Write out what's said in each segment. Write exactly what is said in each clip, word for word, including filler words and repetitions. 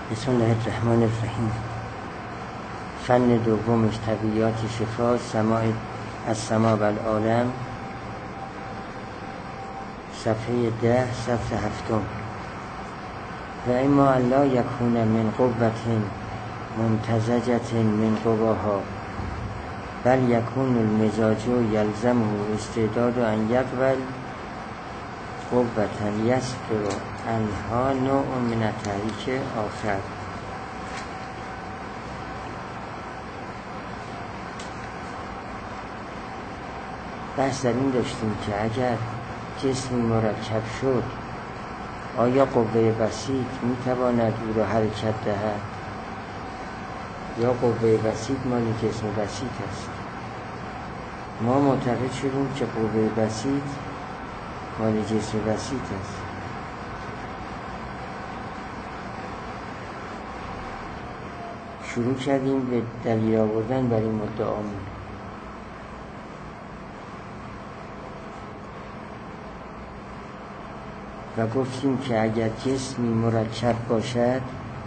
بسم الله الرحمن الرحیم. فن دومش طبیعیات شفا، سماع از سما و العالم، صفحه ده، صفحه هفتم. و اما الله یکون من قوت ممتزجت من قواها، بل یکون المزاج یلزمه استعداد ان یقبل قوتا یصدر عنها نوع من التحریک آخر. بحث در این داشتیم که اگر جسمی مرکب شد آیا قوه بسیط میتواند او را حرکت دهد یا قوه بسیط مال جسم بسیط است؟ ما معتقد شدیم که قوه بسیط مال جسم بسیط است. شروع کردیم به دلیل آوردن بر این مدعامون. و گفتیم که اگر جسمی مرکب باشد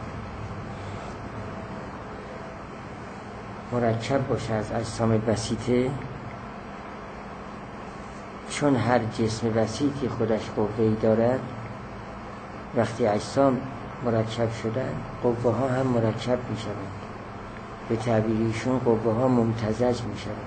مرکب باشد از اجسام بسیطه، چون هر جسم بسیطی خودش قوه‌ای دارد، وقتی اجسام مرکب شدن قوه ها هم مرکب می شوند. به تعبیریشون قوه ها ممتزج می شوند.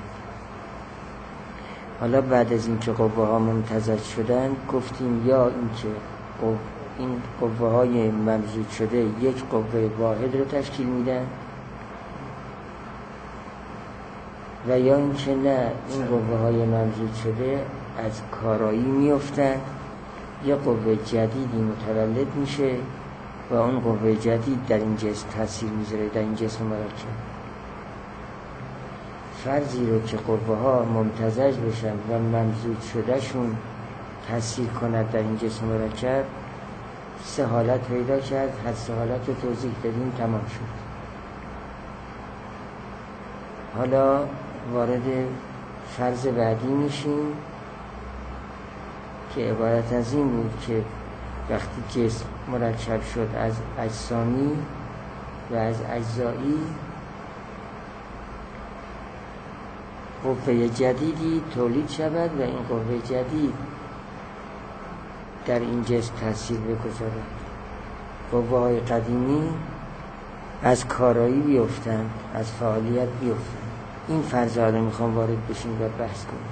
حالا بعد از اینکه قوه ها ممتزج شدن گفتیم یا اینکه این قوه های ممزوج شده یک قوه واحد رو تشکیل میدن، و یا اینکه نه، این قوه های ممزوج شده از کارایی میافتند، یه قوه جدیدی متولد میشه و اون قوه جدید در این جسم تاثیر میذاره، در این جسم مرکب. فرضی رو که قوه ها ممتزج بشن و ممزوج شده شون تاثیر کند در این جسم مرکب، سه حالت پیدا کرد. هر سه حالت رو توضیح دادیم، تمام شد. حالا وارد فرض بعدی میشیم که عبارت از این بود که وقتی جسم مرکب شد از اجسامی و از اجزایی، قوه جدیدی تولید شود و این قوه جدید در این جسم تاثیر بگذارد. قوه های قدیمی از کارایی بیفتند، از فعالیت بیفتند. این فرض رو میخوام وارد بشیم و بحث کنیم.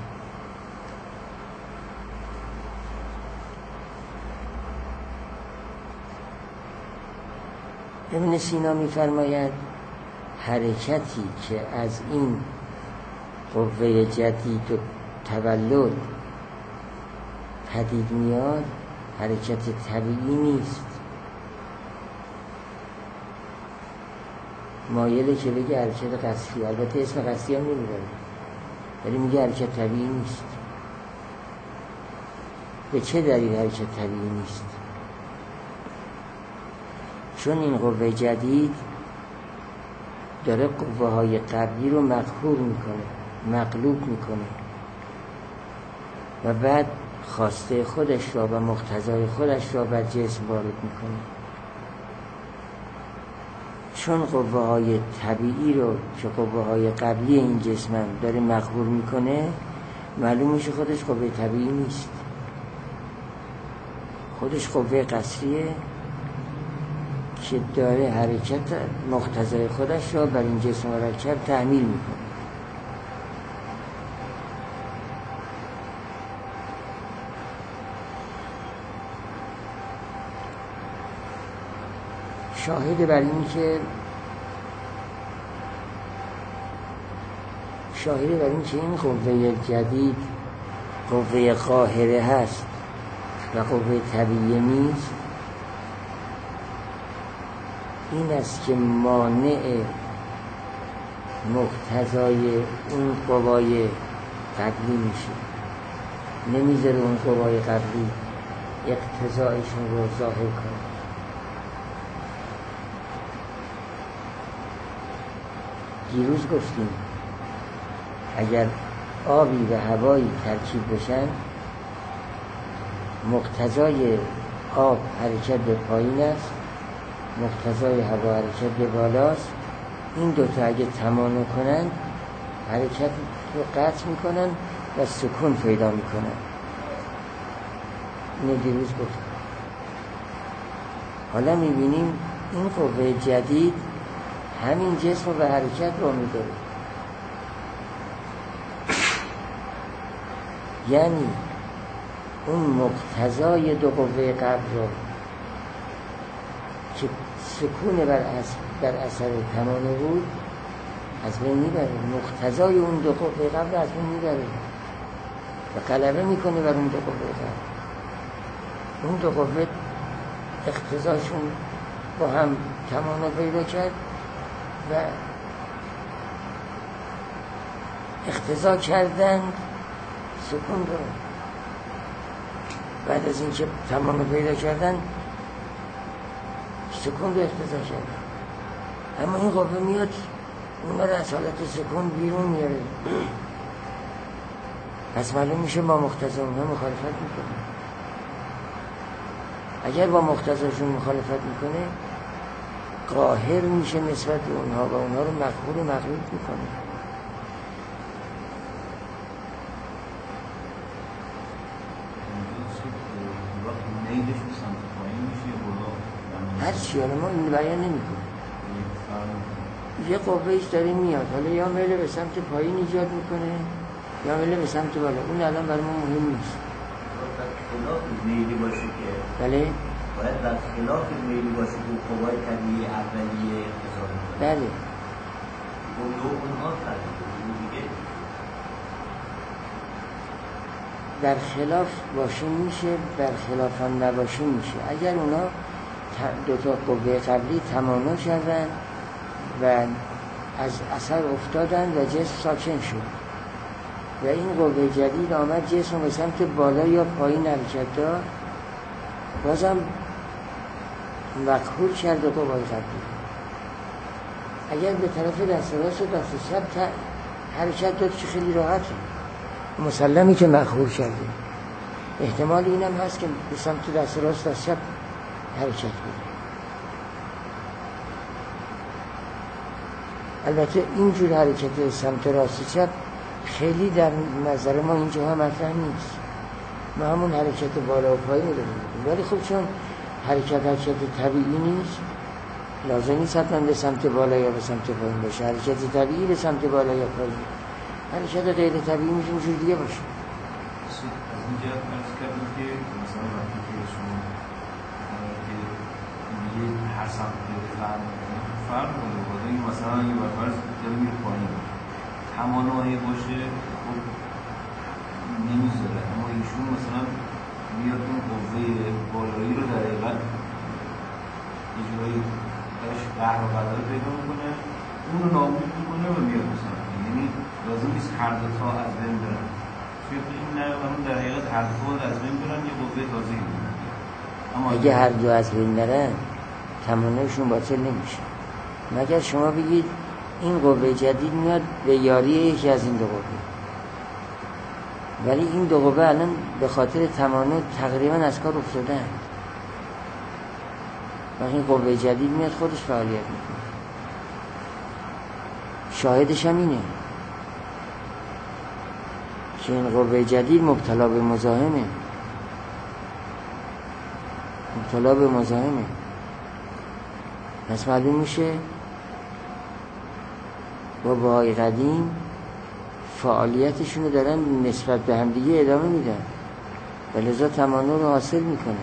ابن سینا میفرماید حرکتی که از این قوه جدید و تولد پدید میاد حرکت طبیعی نیست. مایله که بگه حرکت قصدی، البته اسم قصدی هم نمیبره، ولی میگه حرکت طبیعی نیست. به چه دلیل حرکت طبیعی نیست؟ چون این قوه جدید داره قوه های قبلی رو مقهور میکنه، مغلوب میکنه و بعد خواسته خودش را و مقتضای خودش را بر جسم وارد میکنه. چون قوه های طبیعی رو که قوه های قبلی این جسم هم داره مقهور میکنه، معلوم میشه خودش قوه طبیعی نیست، خودش قوه قصریه که داره حرکت مقتضای خودش را بر این جسم مرکب تحمیل میکنه. شاهد بر این که شاهد بر این که این قوه جدید قوه قاهره هست و قوه طبیعی نیست، این است که مانع مقتضای اون قوای قبلی میشه، نمیذاره اون قوای قبلی اقتضایشون رو ظاهر کنه. دیروز گفتیم اگر آبی و هوایی ترکیب بشن، مقتضای آب حرکت به پایین است مقتضای هوا حرکت به بالاست، این دوتا اگه تمانع کنن حرکت رو قطع میکنن و سکون پیدا میکنن. اینو دیروز گفتم. حالا میبینیم این قوه جدید همین جسم رو به حرکت رو میداره. یعنی اون مقتضای دو قوه قبل رو که سکون بر اثر, بر اثر تمانع بود از بین میبره. مقتضای اون دو قوه قبل از بین میبره و غلبه میکنه بر اون دو قوه قبل. اون دو قوه اقتضاشون با هم تمانع پیدا کرد و اقتضا کردند سکون رو. بعد از اینکه تمانع پیدا کردن سکون رو اقتضا کردن، اما این قوه میاد اون رو از حالت سکون بیرون میاره. پس معلوم میشه با مقتضا اونها مخالفت میکنه. اگر با مقتضاشون مخالفت میکنه قاهر میشه نسبت به اونها و اونها رو مقبول و مغلوب میکنه. هر چی حالا ما این بیان نمیکنه. یه قوه ایش داره میاد، حالا یا میله به سمت پایین ایجاد میکنه یا میله به سمت بالا. اون الان برای ما مهم نیست. خلاف میلی باشه که بله باید در خلاف میلی باشه که قوای طبیعی اولیه اقتضا میکنه. بله اون دو اونها تغییر دیگه در خلاف باشه میشه، در خلاف هم نباشه میشه. اگر اونا دو تا قوه قبلی تمانع کردن و از اثر افتادن و جسم ساکن شد و این قوه جدید آمد جسم به سمت بالا یا پایین حرکت داد، بازم مقهور کرد قوه قبلی. اگر به طرف دست راست و دست چپ حرکت داد که خیلی راحته، مسلمی که مقهور کرده. احتمال اینم هست که به سمت دست راست دست چپ حرکت بده. البته اینجور حرکت سمت راست چپ خیلی در نظر ما اینجا هم مطرح نیست. ما همون حرکت بالا و پایین رو داریم، ولی خب چون حرکت حرکت طبیعی نیست لازم نیست حتما به سمت بالا یا به سمت پایین باشه. حرکت طبیعی به سمت بالا یا پایین، حرکت غیر طبیعی میشه اینجور دیگه باشه. از اینجا فرض کردیم که مثلا وقتی که شما که میگه هر سمت فرق فرق کنه بوده این مثلا یه برفرض داره میره پایین تمانعی باشه خب نمیذاره، اما ایشون مثلا میاد اون قوه بالایی رو در حقیقت یه جورایی درش قهر و قدر پیدا میکنه، اون رو نابود میکنه و میاد مثلا. یعنی لازم نیست هر دو تا از بین برن، فکر این نه اون در حقیقت هر دو تا از بین برن یه قوه تازه‌ای میاد. اما اگه هر دو از بین برن تمانعشون باطل نمیشه، مگر شما بگید این قوه جدید میاد به یاری یکی از این دو قوه، ولی این دو قوه الان به خاطر تمانع تقریبا از کار افتادن. وقتی این قوه جدید میاد خودش فعالیت میکنه. شاهدش هم اینه که این قوه جدید مبتلا به مزاحمه، مبتلا به مزاحمه. پس معلوم میشه باباهای قدیم فعالیتشون رو دارن نسبت به همدیگه ادامه میدن و لذا تمانع رو حاصل میکنه.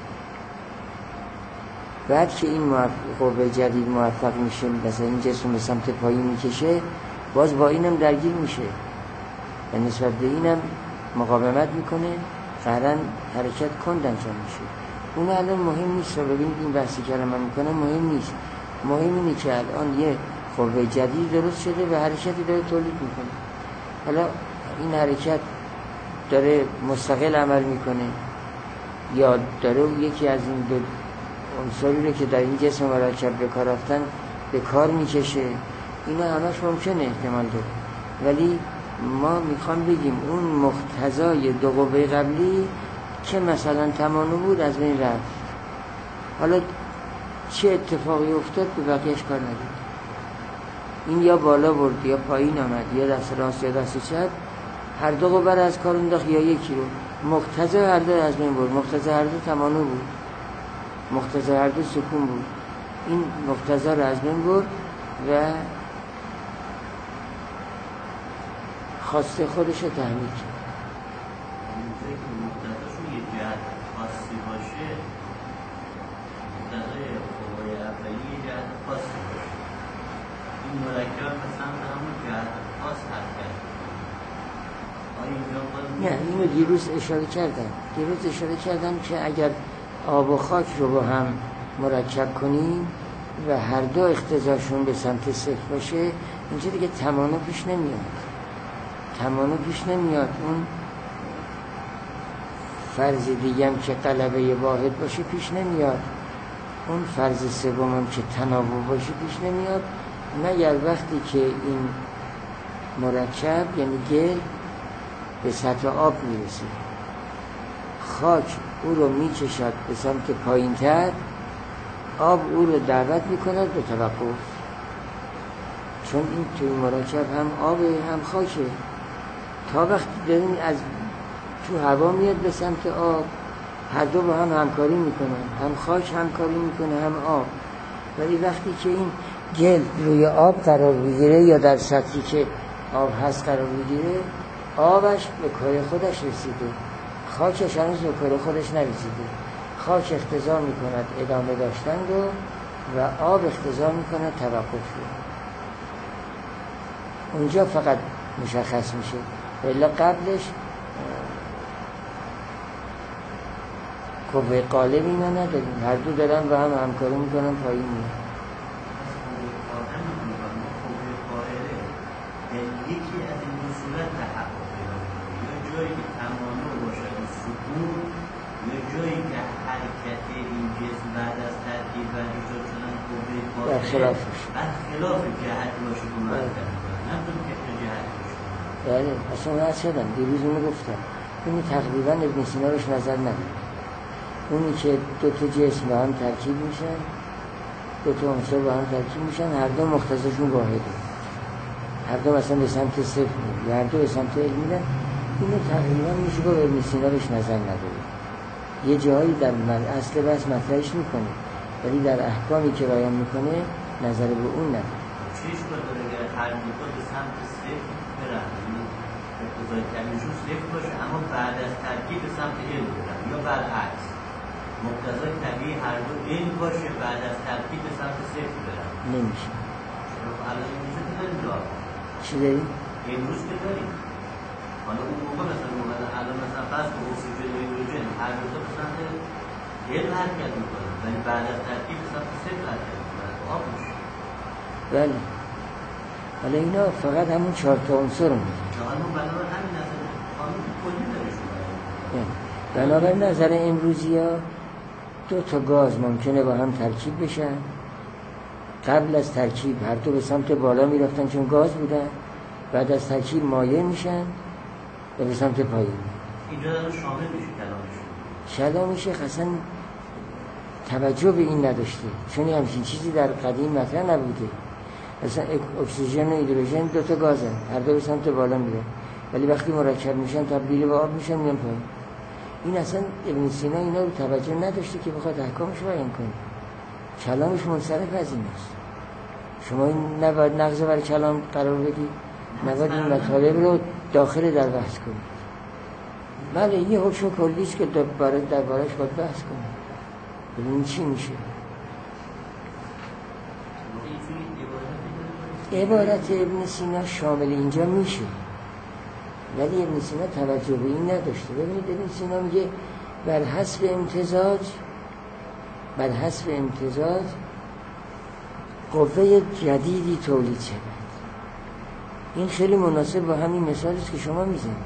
بعد که این قوه جدید موفق میشه مثلا این جسم به سمت پایین میکشه، باز با اینم درگیر میشه و نسبت به اینم مقاومت میکنه، قهرن حرکت کند انجام میشه. اون الان مهم نیست. ببینید این بحثی که من میکنم مهم نیست، مهم اینه که الان یه قوه جدید درست شده و حرکتی داره تولید میکنه. حالا این حرکت داره مستقل عمل میکنه یا داره یکی از این دو عنصری رو که در این جسم مرکب به کار رفتن به کار میکشه، اینا همش ممکنه احتمال داره. ولی ما میخوام بگیم اون مقتضای دو قوه قبلی که مثلا تمانع بود از بین رفت. حالا چه اتفاقی افتاد به بقیهش کار ندید. این یا بالا برد یا پایین آمد یا دست راست یا دست چپ، هر دو قبر از کار انداخت یا یکی رو. مقتضی هر دو از بین برد. مقتضی هر دو تمانع بود، مقتضی هر دو سکون بود. این مقتضی رو از بین برد و خواسته خودش رو تحمیل کرد. مقتضیشون یه جهت خاصی باشه، مقتضی قوای اولی یه جهت خاصی باشه، این مرکب مثلا همون جهت خاص حرکت. نه اینو دیروز اشاره کردم دیروز اشاره کردم که اگر آب و خاک رو با هم مرکب کنیم و هر دو اقتضاشون به سمت صفر باشه، اینجا دیگه تمانع پیش نمیاد. تمانع پیش نمیاد. اون فرض دیگه هم که غلبه واحد باشه پیش نمیاد. اون فرض سوم هم که تناوب باشه پیش نمیاد، مگر وقتی که این مرکب یعنی گل به سطح آب میرسه، خاک او رو میکشد به سمت پایین تر، آب او رو دعوت میکند به توقف. چون این توی مرکب هم آبه هم خاکه. تا وقتی دارین از تو هوا میاد به سمت آب، هر دو با هم همکاری میکنن، هم خاک همکاری میکنه هم آب. ولی وقتی که این گل روی آب قرار بگیره یا در سطحی که آب هست قرار بگیره، آبش به کار خودش رسیده، خاکش هنوز به کار خودش نرسیده. خاک اقتضا میکند ادامه داشتن رو و آب اقتضا میکند توقف رو. اونجا فقط مشخص میشه، ولی قبلش قوه قالب اینا نداریم، هر دو دارن و هم همکاری میکنن پایین میاد. یکی از این دو صورت تحقق پیدا کنه، یا جایی که تمانع باشد سکون، یا جایی که حرکت این جسم بعد از ترکیب و ایجاد شدن قوه قاهره بر خلافش بر خلاف جهت باشه که مرتب میکنه، نمیتون که جهت باشه. بله اصلا راست شدم دیروز اونو گفتم. اونی تقریبا ابن سینا روش نظر نداره. اونی که دو تا جسم با هم ترکیب میشن، دو تا عنصر با هم ترکیب میشن، هر دو مختصشون واحده، هر دو مثلا به سمت صفر یا هر دو به سمت علم میدن، اینو تقریبا میشه با ابن سینا روش نظر نداره. یه جایی در اصل بس مطرحش میکنه، ولی در احکامی که بیان میکنه نظر به اون نداره. چیش باید اگر هر دو به سمت صفر برن، اقتضای کلیشون صفر باشه اما بعد از ترکیب به سمت علم برن، یا برعکس مقتضای طبیعی هر دو علم باشه بعد از ترکیب به سمت صفر برن. نمیشه. الان میشه که داریم دار چی داریم؟ امروز که داریم. حالا اون موقع مثلا موقع الان مثلا فرض که اکسیژن و هیدروژن هر دو تا به سمت علم حرکت میکنن، ولی بعد از ترکیب به سمت صفر حرکت میکنن، آب میشه. بله. حالا اینا فقط همون چهار تا عنصر رو میگن. همون بنابر همین نظر قانون کلی دارشون. بنابر نظر امروزی ها دو تا گاز ممکنه با هم ترکیب بشن، قبل از ترکیب هر دو به سمت بالا میرفتن چون گاز بودن، بعد از ترکیب مایع میشن و به سمت پایین. اینجا داره شامل میشه کلامشون. کلامش اصلا توجه به این نداشته، چون همچین چیزی در قدیم مطرح نبوده. مثلا اکسیژن و هیدروژن دو تا گازن، هر دو به سمت بالا میرن، ولی وقتی مرکب میشن تبدیل به آب میشن میان پایین. این اصلا ابن سینا اینا رو توجه نداشته که بخواد احکامش رو بیان کنه. کلامش منصرف از این است. شما این نباید نقض بر کلام قرار بدید، نباید این مطالب رو داخل در بحث کنید. بله یه حکم کلیست که دربارش باید بحث کنید، ببینید چی میشه. عبارت ابن سینا شامل اینجا میشه، ولی ابن سینا توجه به این نداشته. ببینید ابن سینا میگه بر حسب امتزاج بر حسب امتزاج قوه جدیدی تولید شود. این خیلی مناسب با همین مثالی است که شما میزنید.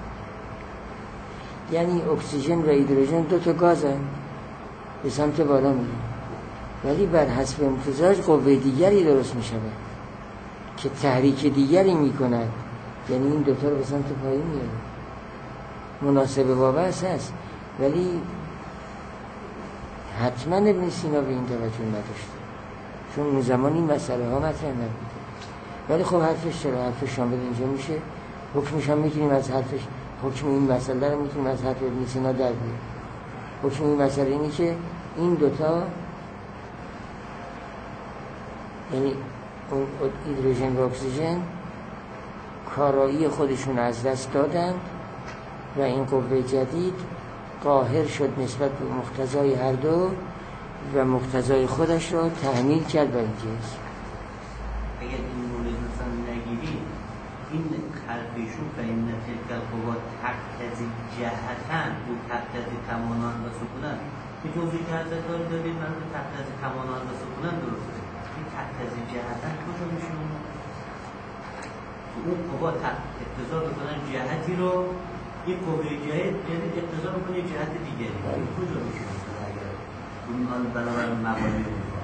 یعنی اکسیژن و هیدروژن دو تا گازن به سمت بالا میرن، ولی بر حسب امتزاج قوه دیگری درست میشود که تحریک دیگری میکند، یعنی این دوتا رو به سمت پایین میاره. مناسب با بحث هست، ولی حتما ابن سینا به این توجه نداشته. چون اون زمان این مسئله ها مطرح نبود. ولی خب حرفش چرا حرفش شامل اینجا میشه، حکمش هم میتونیم از حرفش، حکم این مسئله رو میتونیم از حرف ابن سینا در بیاریم. حکم این مسئله اینه که این دوتا، یعنی اون هیدروژن و اکسیژن کارایی خودشون از دست دادن و این قوه جدید قاهر شد نسبت به مقتضای هر دو و مقتضای خودش رو تحمیل کرد به این جنس. اگر این مورد مثلا نگیری این حرفیشون و این تلک القوا تقتضی جهتن و تقتضی تمانان و سکونن این توضیح که حضرت داری دارید من رو تقتضی تمانان و سکونن درسته. این تقتضی جهتن کجا میشه؟ اون قوا اقتضا بکنن جهتی رو، این قوه جهت یعنی اقتضا بکنه جهت دیگری، این کجا میشه؟ اگر اون بنابراین مقالی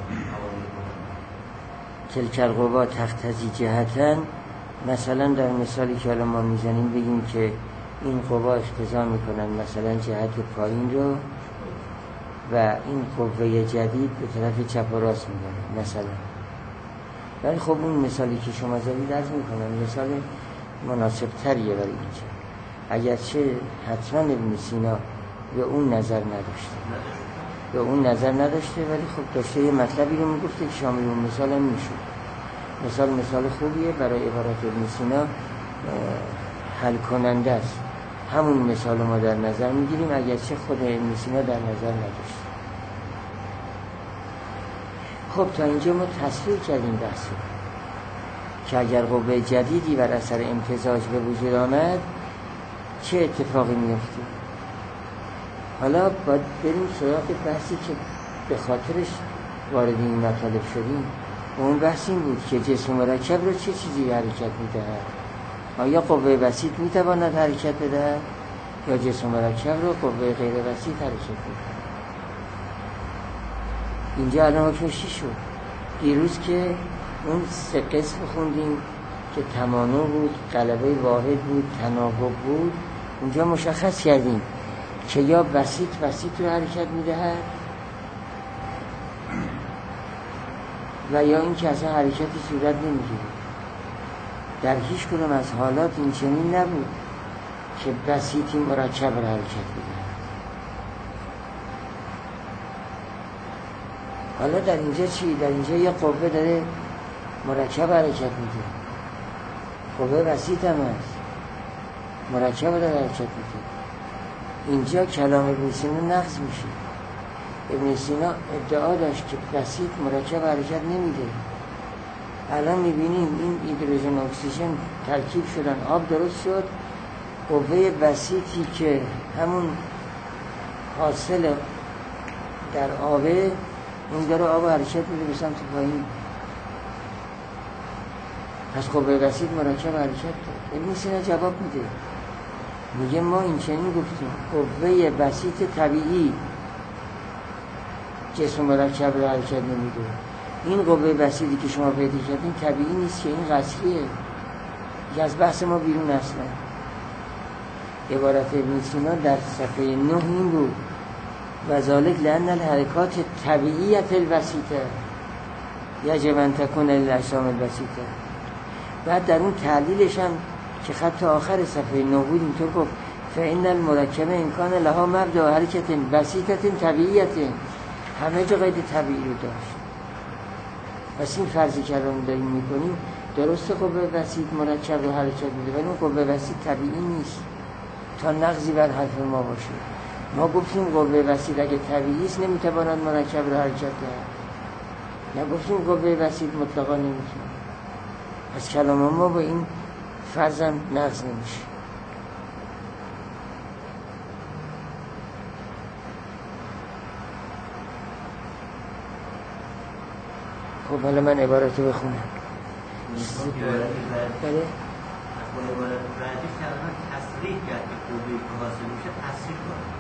تلک القوا تقتضی جهتن، مثلا در مثالی که الان ما میزنیم بگیم که این قوا اقتضا میکنن مثلا جهت پایین رو و این قوه جدید به طرف چپ و راست میبره مثلا. ولی خب اون مثالی که شما زدید عرض میکنم مثال مناسب تریه برای اینجا، اگرچه حتما ابن سینا به اون نظر نداشته به اون نظر نداشته ولی خب داشته یه مطلبی رو میگفته که شامل اون مثال هم میشود. مثال مثال خوبیه برای عبارت ابن سینا، حل کننده است. همون مثال ما در نظر میگیریم اگرچه خود ابن سینا در نظر نداشت. خب تا اینجا ما تصویر کردیم بحث که اگر قوه جدیدی بر اثر امتزاج به وجود آمد چه اتفاقی میفته. حالا باید بریم سراغ بحثی که به خاطرش وارد این مطالب شدیم. اون بحث این بود که جسم مرکب رو چه چیزی حرکت میدهد؟ آیا قوه بسیط میتواند حرکت بدهد یا جسم مرکب رو قوه غیر بسیط حرکت میدهد؟ اینجا الان حکمش چی شد؟ دیروز که اون سه قسم خوندیم که تمانع بود، غلبه واحد بود، تناوب بود، اونجا مشخص کردیم که یا بسیط بسیط رو حرکت میدهد و یا این که اصلا حرکتی صورت نمیگیره. در هیچ کدوم از حالات این چنین نبود که بسیطی مرکب رو حرکت میده. حالا در اینجا چی؟ در اینجا یه قوه داره مرکب حرکت میده، قوه بسیط هم هست مرکب داره حرکت میده. اینجا کلام ابن سینا نقض میشه. ابن سینا ادعا داشت که بسیط مرکب حرکت نمیده. الان میبینیم این هیدروژن و اکسیژن ترکیب شدن، آب درست شد، قوه بسیطی که همون حاصل در آبه این داره آب حرکت میده به سمت پایین. پس قوه بسیط مرکب حرکت داد. ابن سینا جواب میده، میگه ما این چنین گفتیم قوه بسیط طبیعی جسم مرکب رو حرکت نمیده. این قوه بسیطی که شما پیدا کردین طبیعی نیست که این قصریه، که از بحث ما بیرون اصلا. عبارت ابن سینا در صفحه نه این بود و ذالک لأن الحرکات طبیعیت البسیطه یجب ان تکون للاجسام البسیطه. بعد در اون تعلیلش هم که خط آخر صفحه نه بود اینطور گفت فإن المرکب امکان لها مبدا حرکت بسیطه طبیعیت، همه جا قید طبیعی رو داشت. پس این فرضی که الان داریم میکنیم درسته قوه بسیط مرکب رو حرکت میده ولی اون قوه بسیط طبیعی نیست تا نقضی بر حرف ما باشه. ما گفتیم قوه بسیط اگه طبیعی است نمیتواند مرکب رو حرکت دهد، نگفتیم قوه بسیط مطلقا نمیتونه. پس کلام ما با این فرضم نقض نمیشه. خب حالا من عبارت رو بخونم. بله؟ با عبارت بعدی کلمه تصریح کرد که قوه‌ای که حاصل میشه تصریح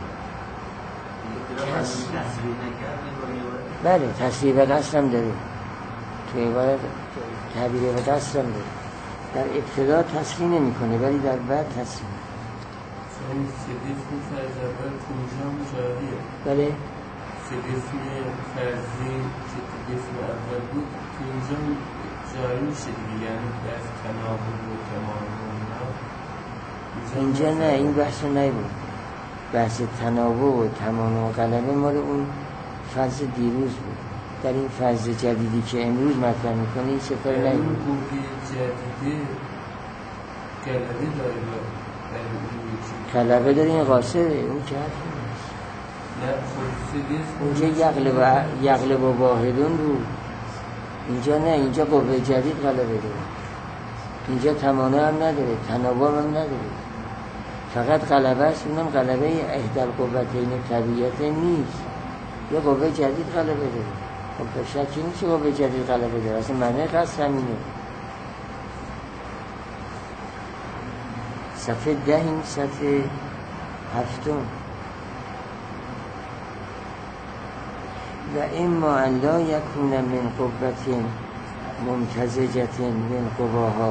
کنه. تصریح نکرد. بله تصریح به دست هم داره، تو عبارت تعبیر به دست هم داره. در ابتدا تصریح نمی کنه ولی در بعد تصریح. این سیدی خوب فرض اول کنجا مشاهدیه. بله قفل فرضی که قفل اول بود که اینجا جاری میشه دیگه، یعنی بحث تناقض و تمام اینجا نه، این بحث رو نبود. بحث تناوب و تمام و غلبه مال اون فرض دیروز بود. در این فرض جدیدی که امروز مطرح میکنه این چه کاری نبود. این قوه جدیده غلبه داره غلبه داره، این قاصره، اون که حرفی نیست. اونجا یغلب یغلب و واحدون بود، اینجا نه، اینجا قوه جدید غلبه داره. اینجا تمانع هم نداره، تناوب هم نداره، فقط غلبه است. اونم غلبه احدی القوتین طبیعیت نیست، یه قوه جدید غلبه داره. خب شکی نیست که قوه جدید غلبه داره، اصلا معنی قصد همینه. صفحه ده، این صفحه هفتم. و اما ان لا یکون من قوة ممتزجة من قواها،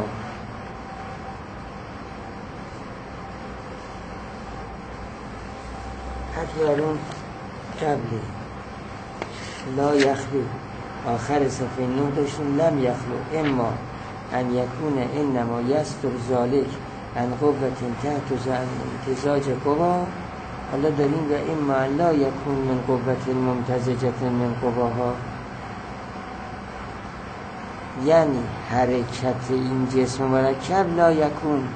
حتی اون قبلی لا یخلو آخر صفحه نه داشتیم لم یخلو اما ان یکون انما یستر ذالک ان قوة تحت امتزاج قوا. حالا داریم و اما لا یکون من قوة ممتزجة من قواها، یعنی حرکت این جسم مرکب لا یکون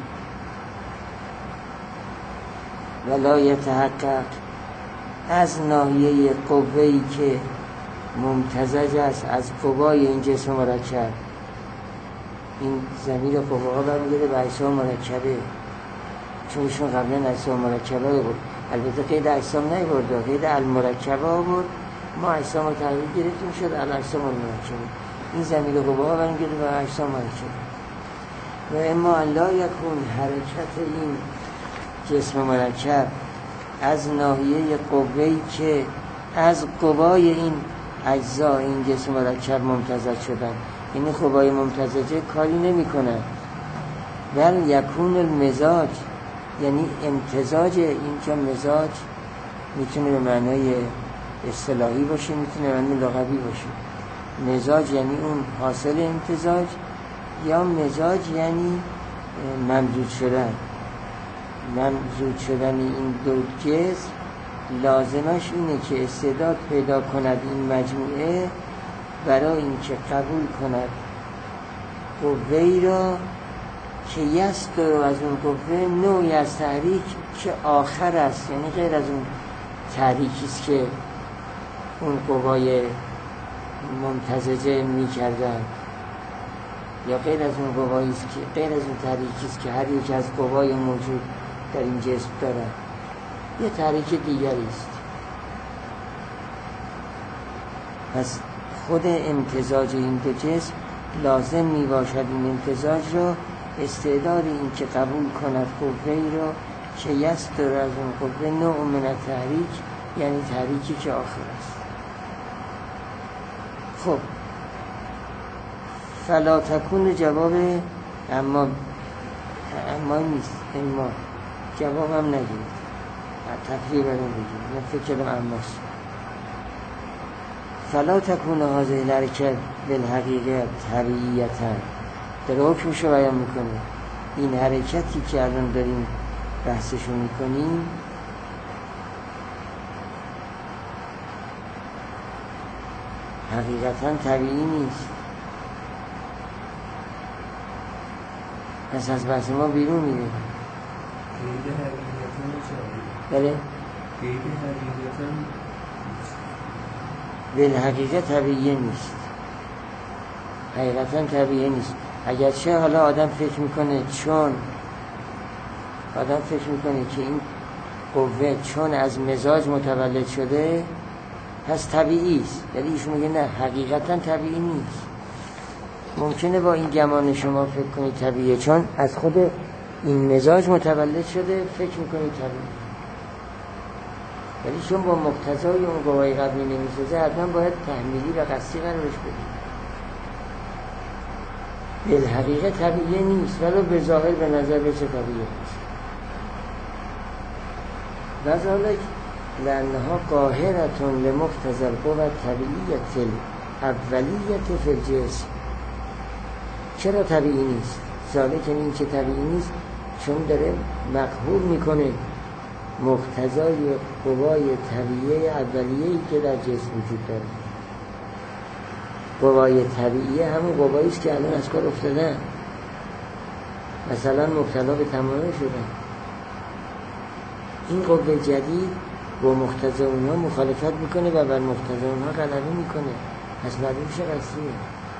و لا یتحقق از ناحیه قوه‌ای که ممتزج است از قوای این جسم مرکب. این ضمیر قوه ها برمیگرده به اجسام مرکبه، چون ایشون قبلا اجسام مرکبه رو بود. البته قید اجسام نیورده، قید المرکبه ها بود. ما اجسام رو تحویل گرفتیم شد الاجسام المرکبه. این ضمیر قوه ها برمیگرده به اجسام مرکبه. و اما لا یکون حرکت این جسم مرکب از ناحیه قوه‌ای که از قوای این اجزا این جسم مرکب ممتزج شدن. این قوای ممتزجه کاری نمی کنن. بل یکون المزاج، یعنی امتزاج. اینجا مزاج میتونه به معنای اصطلاحی باشه، میتونه به معنای لغوی باشه. مزاج یعنی اون حاصل امتزاج، یا مزاج یعنی ممزوج شدن. ممزوج شدن این دو جسم لازمش اینه که استعداد پیدا کند این مجموعه برای اینکه قبول کند قوه‌ای را که یست رو از اون قوه نوعی از تحریک که آخر است، یعنی غیر از اون تحریکی است که اون قوای ممتزجه می کردن، یا غیر از اون قوایی است که غیر از اون تحریکی است که هر یک از قوای موجود در این جسم دارد، یه تحریک دیگری است. پس خود امتزاج این دو جسم لازم می باشد این امتزاج را استعداد این که قبول کند قوه‌ای را که یست داره از اون قوه نوع من تحریک، یعنی تحریکی که آخر است. خب فلا تکون جواب اما اما نیست، اما جواب هم نگید، تفریح برون بگید، من فکر کردم اماست. فلا تکون هذه الحرکت بالحقیقه طبیعیتا، در حکمش رو بیان میکنه. این حرکتی که الان داریم بحثشو میکنیم حقیقتا طبیعی نیست. پس از بحث ما بیرون میره. قید حقیقتا چه؟ بله؟ قید حقیقتا بالحقیقه طبیعی نیست، حقیقتا طبیعی نیست. اگرچه حالا آدم فکر میکنه چون آدم فکر میکنه که این قوه چون از مزاج متولد شده پس طبیعی است، ولی ایشون میگه نه، حقیقتا طبیعی نیست. ممکنه با این گمان شما فکر کنید طبیعیه، چون از خود این مزاج متولد شده فکر میکنید طبیعی، ولی چون با مقتضای اون قوای قبلی نمیسازه حتما باید تحمیلی و قصدی قرارش بدید. بالحقیقه طبیعی نیست، ولی به ظاهر به نظر بچه طبیعی نیست. و ذالک لأنها قاهرة لمقتضى القوة الطبیعیة الاولیة فی الجسم. چرا طبیعی نیست؟ ذالک این که طبیعی نیست چون داره مقهور میکنه مقتضای قوای طبیعی اولیه‌ای که در جسم وجود داره. قوای طبیعی همون قوایی است که الان از کار افتادن، مثلا مبتلا به تمایل شدن. این قوه جدید با مقتضای اونها مخالفت میکنه و بر مقتضای اونها غلبه میکنه. پس معلوم میشه قصیه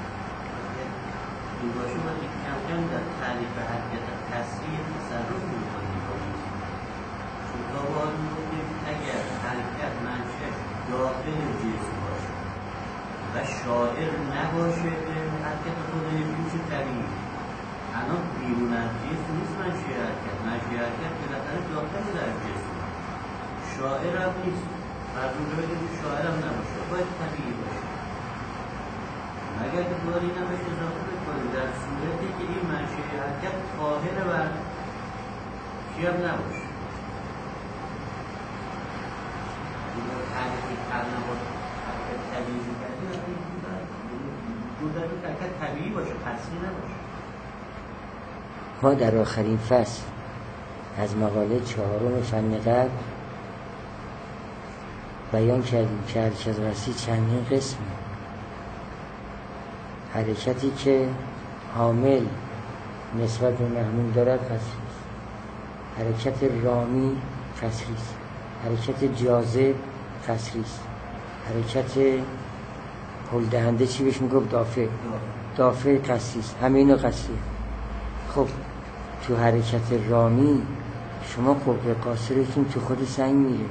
این باشه ما یک کم کم در تعریف حرکت تصریح تصرف میکنیم. چون تا باید میگفتیم اگر حرکت منشأ داخل جسم باشه و شاعر نباشه به حرکت خودش میشه طبیعی. الان بیرون از جسم نیست منشأ حرکت، منشأ حرکت بالاخره داخل در جسم، شاعر هم نیست. مردم رو بگیم شاعر هم نباشه، باید طبیعی باشه. اگر که دواری نباشه اضافه بکنیم در صورتی که این منشأ حرکت قاهر بر چی هم نباشه. اگر حرکتی قبلا با حرکت طبیعی کردیم دو در این حرکت طبیعی باشه، قصری نباشه. ما در آخرین فصل از مقاله چهارم فن قلب بیان کردیم که حرکت قصری چندین قسمه. حرکتی که حامل نسبت به محمول دارد قصری است، حرکت رامی قصری است، حرکت جاذب قصری است، حرکت هل دهنده چی بهش میگفت دافع دافع قصری است. همه اینا قصری. خب تو حرکت رامی شما قوه قاصرتون تو خود سنگ میره.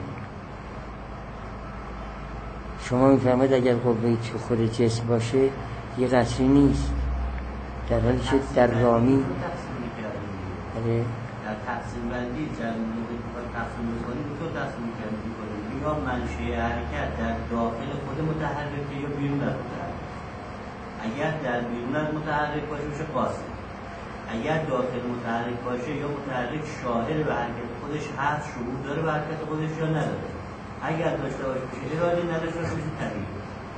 شما میفهمید اگر قوه تو خود جسم باشه یه قصری نیست، در حالی که در رامی در تقسیم بندی در موقعی که تقسیم میکنیم تو تقسیم میکنیم یا منشأ حرکت در داخل خود متحرکه یا بیرون از متحرک. اگر در بیرون از متحرک باشه میشه قاصر، اگر داخل متحرک باشه یا متحرک شاهد به حرکت خودش هست، شهود داره به حرکت خودش یا نداره. اگر داشته باشه میشه ارادی، نداشته باشه میشه طبیعی.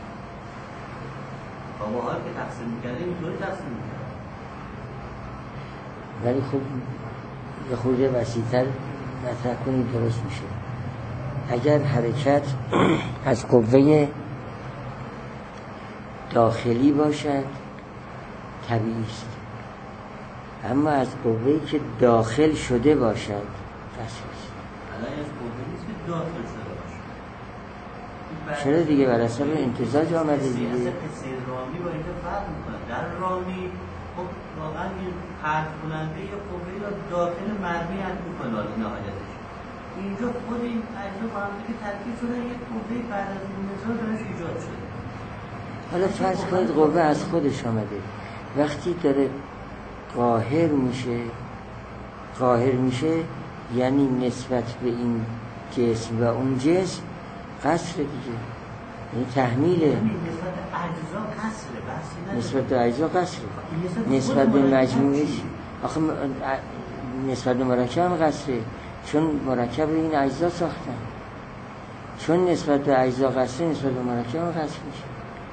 با ما حال که تقسیم میکردیم اینطوری تقسیم میکردیم. ولی خب یه خورده وسیع‌تر مطرح کنید درست میشه. اگر حرکت از قوه داخلی باشد طبیعی است، اما از قوه‌ای که داخل شده باشد قصری است. الان از قوه نیست که داخل شده باشه. چرا دیگه؟ بر اصلا امتزاج آمده دیگه. سیاست رامی با اینجا فرق میکنه. در رامی خب واقعا این پرت کننده یا قوه‌ای را داخل مرمی حد میکنه نهایتش. اینجا خود این اجزا با هم دیگه ترکیب شده یک قوه‌ای بعد از این مثال درش ایجاد شده. حالا فرض کنید قوه از خودش آمده، وقتی داره قاهر میشه قاهر میشه یعنی نسبت به این جسم و اون جسم قصر دیگه، یعنی تحمیله. نسبت به اجزا قصره، بحثی نسبت به اجزا قصره، نسبت به مجموعش آخه نسبت به مرکب هم قصره، چون مرکب رو این اجزا ساختن. چون نسبت به اجزا قصره، نسبت به مرکب هم قصر میشه.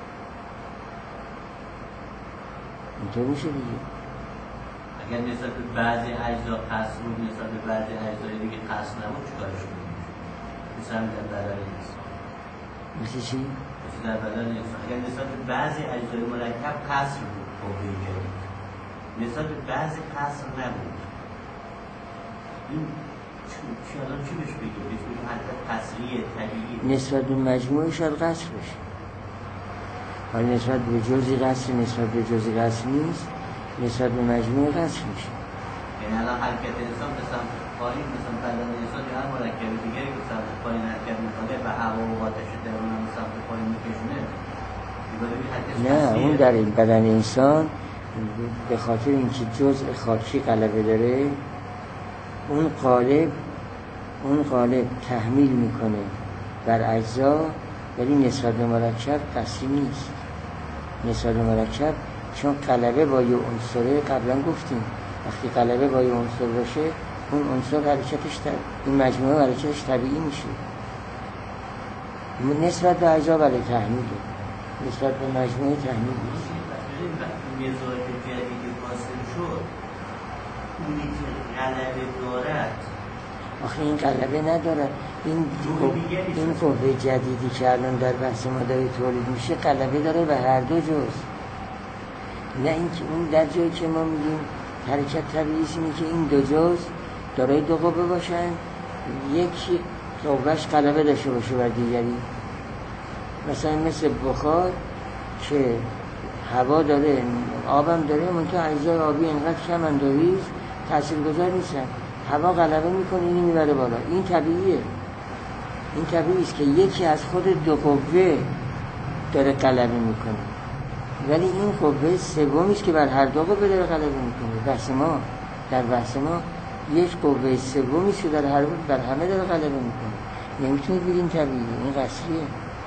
اینطور میشه دیگه. اگر نسبت به بعضی اجزا قصر بود، نسبت به بعضی اجزای دیگه قصر نبود چیکارش کنیم؟ مثل همین در بدن انسان. مثل چی؟ مثل در بدن انسان اگر نسبت به بعضی اجزای مرکب قصر بود قوه جدید، نسبت به بعضی قصر نبود، این چی الان چی بهش بگیم؟ بهش بگیم حرکت قصری طبیعی. نسبت به مجموعه شاید قصر بشه، ولی نسبت به جزئی قصر نسبت به جزئی قصر نیست، نسبت به مجموعه قصر میشه. یعنی الان حرکت انسان به سمت پایین، مثلا بدن انسان یا هر مرکب دیگری که سمت پایین حرکت میکنه و هوا و آتش درون هم سمت پایین میکشونه، نه اون در این بدن انسان به خاطر اینکه جزء خاکی غلبه داره، اون قالب اون قالب تحمیل میکنه بر اجزا، ولی نسبت به مرکب قصری نیست. نسبت به مرکب چون غلبه با یه عنصره، قبلا گفتیم وقتی غلبه با یه عنصر باشه اون عنصر حرکتش طب... این مجموعه حرکتش طبیعی میشه. نسبت به اجزا بله تحمیله، نسبت به مجموعه تحمیله. مزاج جدیدی حاصل شد اونی که غلبه دارد آخه این غلبه نداره، این این قوه جدیدی که الان در بحث ما داره تولید میشه غلبه داره به هر دو جز. نه اینکه اون در جایی که ما میگیم حرکت طبیعی اینه که این دو جز دارای دو قوه باشن، یکی قوهش غلبه داشته باشه بر دیگری. مثلا مثل بخار که هوا داره، آبم داره، منتها اجزای آبی اینقدر کم اندازی تاثیرگذار نیستن، هوا غلبه میکنه اینو میبره بالا. این طبیعیه، این طبیعی است که یکی از خود دو قوه داره غلبه میکنه، ولی این قوه سومی است که بر هر دو قوه داره غلبه میکنه. بحث ما در بحث ما یک قوه سومی است که در هر بر همه داره غلبه میکنه. نمیتونید بگین طبیعیه، این قصریه.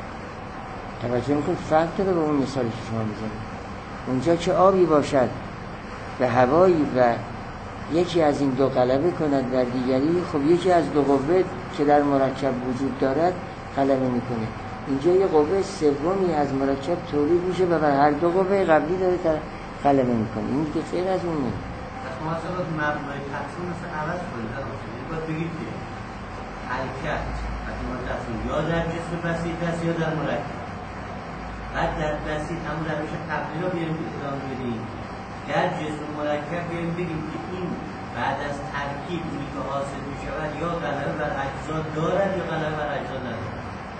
توجه میکنید فرق داره با اون مثالی که شما میزنید. اونجا که آبی باشد به هوایی و یکی از این دو غلبه کند بر دیگری، خب یکی از دو قوه که در مرکب وجود دارد غلبه میکنه. اینجا یه قوه سومی از مرکب تولید میشه و بر هر دو قوه قبلی داره غلبه میکنه. این دیگه خیر از اون نیست. اصلا مثلا مبنای تقسیم مثلا عوض کنید، باید بگید که حرکت مبنای تقسیم یا در جسم بسیط است یا در مرکب. بعد در بسیط همون روش قبلی رو بیاریم ادامه بدیم، در جسم مرکب بیاریم بگیم که این بعد از ترکیب اونی که حاصل می شود یا غلبه بر اجزا دارد یا غلبه بر اجزا ندارد.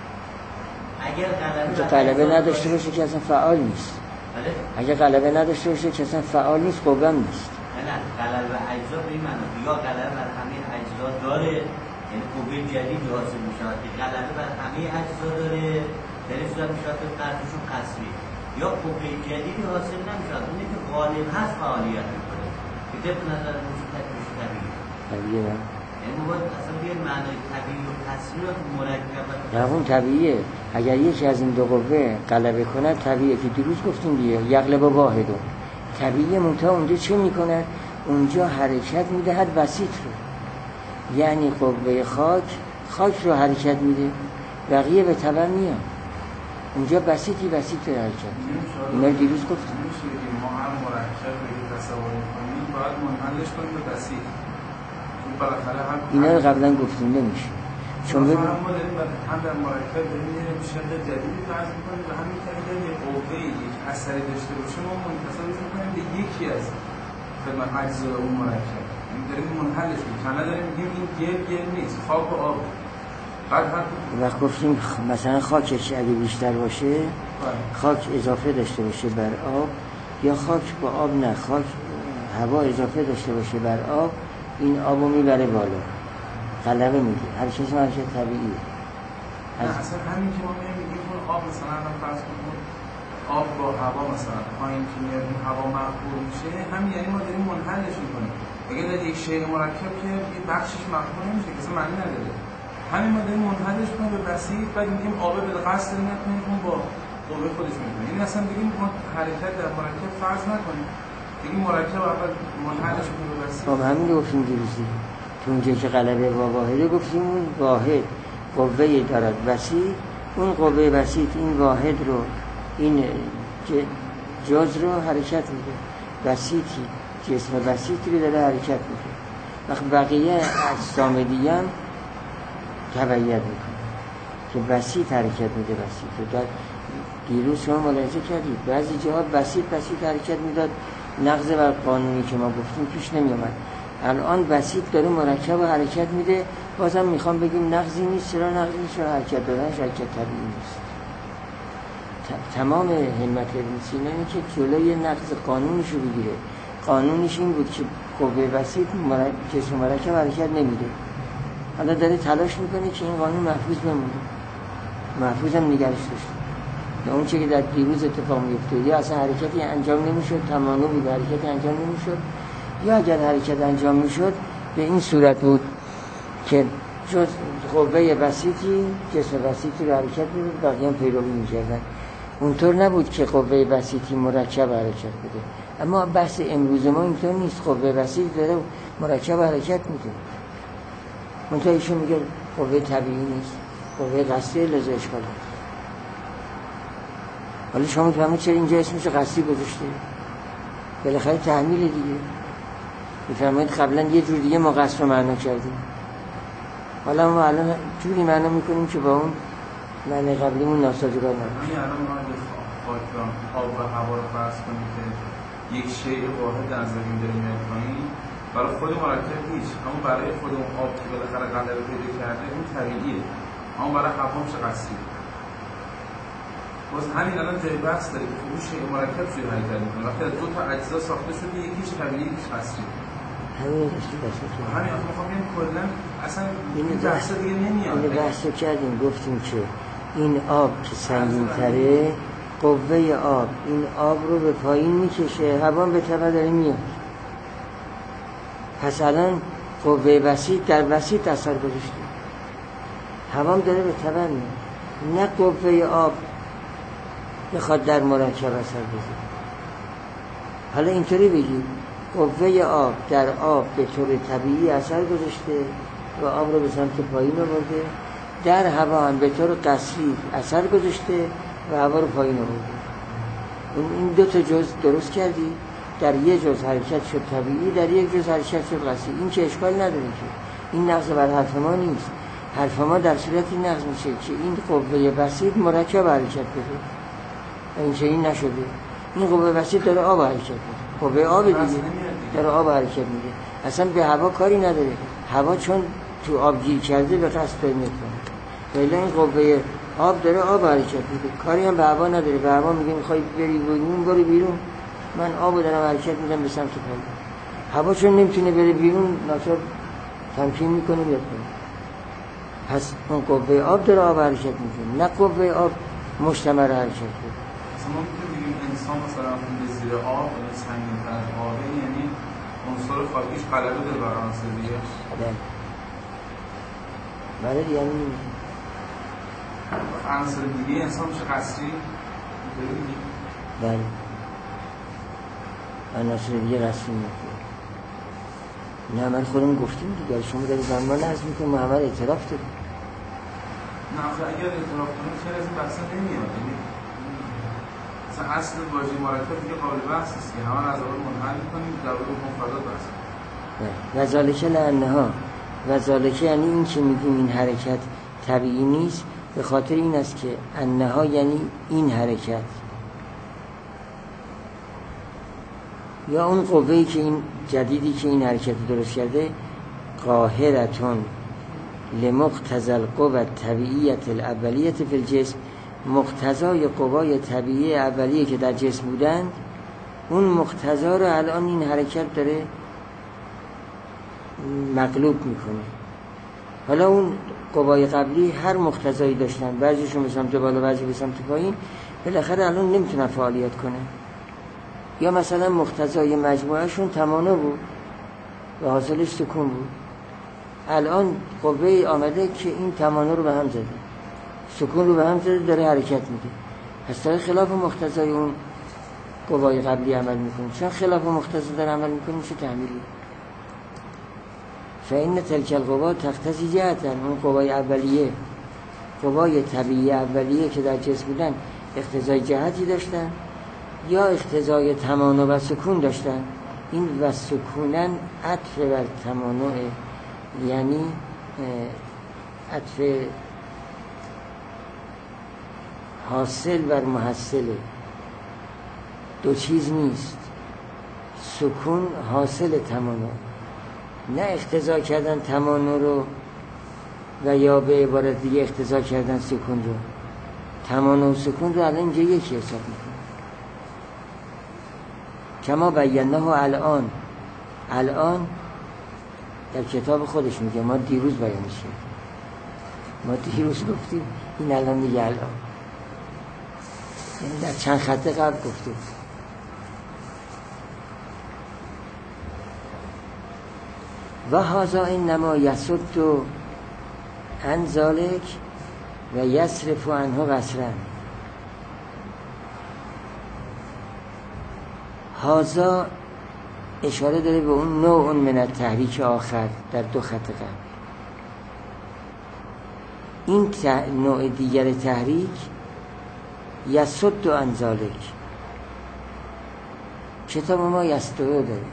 اگر غلبه غلبه نداشته باشه که اصلا فعال نیست. بله؟ اگر غلبه نداشته باشه که اصلا فعال نیست، قوه هم نیست. نه غلبه بر اجزا به این معنی یا غلبه بر همه اجزا داره، یعنی قوه جدید حاصل می شود که غلبه بر همه اجزا داره، در این صورت می شود که قطعشون قسمی، یا قوه جدیدی حاصل نمی شود اونی که غالب هست فعالیت می کنه که طبق نظر موجود تکمیش طبیعی طبیعیه. نه یعنی ما باید اصلا بیاید معنای طبیعی و قسمی رو مرکب نه اون طبیعیه. اگر یکی از این دو قوه غلبه کنه طبیعیه که دیروز گفتیم دیگه یغلب واحدو طبیعیه. منتها اونجا چه میکنه؟ اونجا حرکت میدهد بسیط رو، یعنی قوه خاک خاک رو حرکت میده، بقیه به تبع میان. اونجا بسیطی بسیط رو حرکت اینا دیروز گفتیم. ما هم مرکب رو تصور کنیم باید منحلش کنیم به بسیط. اینا رو قبلا گفتیم نمیشه، چون ببین ما داریم هم در مرکب داریم یه شکل جدیدی فرض می‌کنیم و همین طریق یه قوه یک اثری داشته باشه ما منتسبش می‌کنیم به یکی از خدمت اجزای اون مرکب، یعنی داریم منحلش می‌کنیم. نه داریم میگیم این گل گل نیست، خاک و آب. بعد وقت گفتیم مثلا خاکش اگه بیشتر باشه، خاک اضافه داشته باشه بر آب، یا خاک با آب نه، خاک هوا اضافه داشته باشه بر آب، این آبو میبره بالا، غلبه میده. هر چیز هرچه طبیعیه. نه اصلا همین که ما میگیم اون آب مثلا الان فرض کنیم آب با هوا مثلا پایین که میاد این هوا مقبول میشه، همین یعنی ما داریم منحلش میکنیم. اگه در یک شیء مرکب که یه بخشش مقبول نمیشه که اصلا معنی نداره، همین ما داریم منحلش کنیم به بسیط، بعد میگیم آب به قصد نکنیم اون با قوه خودش میکنه. یعنی اصلا بگیم ما حرکت در مرکب فرض نکنیم، بگیم مرکب اول منحلش کنیم به بسیط. خب همین رو گفتیم دیروزی تو اونجا که غلبه با واحده گفتیم اون واحد قوه دارد بسیط، اون قوه بسیط این واحد رو این جز رو حرکت میده، بسیطی جسم بسیطی رو داره حرکت میده. وقت بقیه اجسام دیگه هم تبعیت میکنه که بسیط حرکت میده. بسیط رو در دیروز شما ملاحظه کردید بعضی جاها بسیط بسیط حرکت میداد، نقض بر قانونی که ما گفتیم پیش نمی اومد. الان بسیط داره مرکب و حرکت میده، بازم میخوام بگیم نقضی نیست. چرا نقضی نیست؟ چرا حرکت دادنش حرکت طبیعی نیست. تمام همت ابن سینا اینه که جلوی نقض قانونش رو بگیره. قانونش این بود که قوه بسیط جسم مرکب حرکت نمیده. حالا داره تلاش میکنه که این قانون محفوظ بمونه، محفوظ هم نگرش داشته. یا اون چه که در دیروز اتفاق میفته، یا اصلا حرکتی انجام نمیشد، تمامی بود حرکتی انجام نمیشد، یا اگر حرکت انجام میشد به این صورت بود که جز قوه بسیطی جسم بسیطی رو حرکت میداد، بقیه هم پیروی میکردن. اونطور نبود که قوه بسیطی مرکب حرکت بده. اما بحث امروز ما اینطور نیست، قوه بسیط داره مرکب حرکت میده. منتها ایشون میگه قوه طبیعی نیست، قوه قصدی لذا اشکال هست. حالا شما فهمید چرا اینجا اسمش قصدی گذاشته؟ بالاخره تحمیل دیگه. میفرمایید قبلا یه جور دیگه ما قصد رو معنا کردیم، حالا ما الان جوری معنا میکنیم که با اون معنی قبلیمون ناسازگار نباشه. همین الان ما اگه خاک و آب و هوا رو فرض کنیم که یک شیء واحد در زمین داره میاد پایین، برای خود مرکب هیچ، اما برای خود اون آب که بالاخره غلبه پیدا کرده اون طبیعیه، اما برای هوا میشه قصدی. باز همین الان جای بحث داره که اون شیء مرکب چجوری حرکت میکنه وقتی دو تا اجزا ساخته شده، یکیش طبیعی یکیش قصدی. همین داشتی بحثو کردیم. همین اصلا میخوام بگم کلا اصلا این بحث دیگه نمیاد. این بحثو کردیم، گفتیم که این آب که سنگین تره، قوه آب این آب رو به پایین میکشه، هوا به تبع داره میاد. پس الان قوه وسیط در وسیط اثر گذاشته، هوا داره به تبع میاد، نه قوه آب بخواد در مرکب اثر بذاره. حالا اینطوری بگید قوه آب در آب به طور طبیعی اثر گذاشته و آب رو به سمت پایین آورده، در هوا هم به طور قصری اثر گذاشته و هوا رو پایین آورده. این دو تا جز درست کردی، در یک جز حرکت شد طبیعی، در یک جز حرکت شد قصری. این که اشکال نداره که این نقض بر حرف ما نیست. حرف ما در صورتی نقض میشه که این قوه بسیط مرکب حرکت بده، این چه این نشده. این قوه بسیط داره آب حرکت بده، قوه آب دیگه داره آب حرکت میده، اصلا به هوا کاری نداره. هوا چون تو آب گیر کرده به قصد داره میکنه، ولی این قوه آب داره آب حرکت میده، کاری هم به هوا نداره. به هوا میگه میخوای بری بیرون برو بیرون، من آب دارم حرکت میدم به سمت پایین. هوا چون نمیتونه بره بیرون ناچار تمکین میکنه میاد پایین. پس اون قوه آب داره آب حرکت میکنه، نه قوه آب مشتمل حرکت میده. مثلا ما میتونیم انسان مثلا به زیر آب و سنگین تر از آبه، یعنی عنصر خاکیش غلبه داره بر عناصر دیگه. بله دیگه همین عناصر دیگه انسان میشه قصری. بله عناصر دیگه قصری میشه. نه من خودم گفتیم دیگه، شما دارید زمان نظر میکنم ما همه اعتراف داریم. نه آخه اگر اعتراف کنیم چرا از این بحثا نمیاد؟ مثلا اصل واژه مرکب دیگه قابل بحث است که همه نظر رو منحل کنیم در مورد مفردات بحث کنیم. و ذالک لانها، و ذالک یعنی این که میگیم این حرکت طبیعی نیست، به خاطر این است که انها یعنی این حرکت یا اون قوه‌ای که این جدیدی که این حرکت درست کرده، قاهرتون لمقتضى القوى الطبیعیة الاولیة فی الجسم، مقتضای قوای طبیعی اولیه که در جسم بودن، اون مقتضا رو الان این حرکت داره مغلوب میکنه. حالا اون قوای قبلی هر مقتضایی داشتن، بعضیشون به سمت بالا بعضی به سمت پایین، بالاخره الان نمیتونن فعالیت کنه. یا مثلا مقتضای مجموعهشون تمانا بود و حاصلش سکون بود، الان قوه آمده که این تمانا رو به هم زده، سکون رو به هم زده، داره حرکت میده. پس داره خلاف مقتضای اون قوای قبلی عمل میکنه. چون خلاف مقتضا داره عمل میکنه میشه تحمیلی. فإن تلك القوا تقتضی جهتا، اون قوای اولیه، قوای طبیعی اولیه که در جسم بودن، اقتضای جهتی داشتن یا اقتضای تمانع و سکون داشتن. این و سکونن عطف بر تمانع، یعنی عطف حاصل بر محصله، دو چیز نیست. سکون حاصل تمانع، نه اقتضا کردن تمانع رو و یا به عبارت دیگه اقتضا کردن سکون رو. تمانع و سکون رو الان اینجا یکی حساب میکنه. کما بینه الان، الان در کتاب خودش میگه، ما دیروز بیانش کردیم، ما دیروز گفتیم، این الان میگه الان، یعنی در چند خط قبل گفتیم. و هذا انما یصد عن ذلک و یصرف عنه قصرا. هذا اشاره داره به اون نوع من التحریک آخر در دو خط قبل. این نوع دیگر تحریک یسد و انزالک. کتاب ما یسدو داره،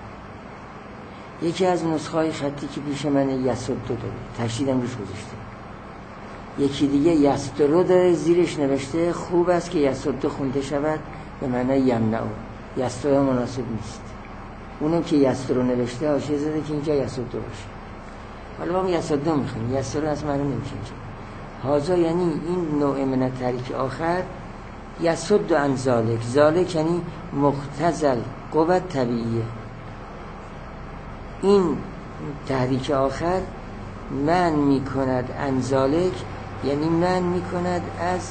یکی از نسخه‌های خطی که پیش من یسدو داره، تشدیدم روش گذاشته. یکی دیگه یسدو داره، زیرش نوشته خوب است که یسدو خونده شود به معنی یمنعو. یسدو مناسب نیست. اونم که یسدو نوشته حاشیه زده که اینجا یسدو باشه. حالا ما یسدو میخونیم، یسدو از معنی نمیشه اینجا. هازا یعنی این نوع من تحریک آخر یسد و انزالک. زالک یعنی مختزل قوت طبیعیه. این تحریک آخر من میکند انزالک، یعنی من میکند از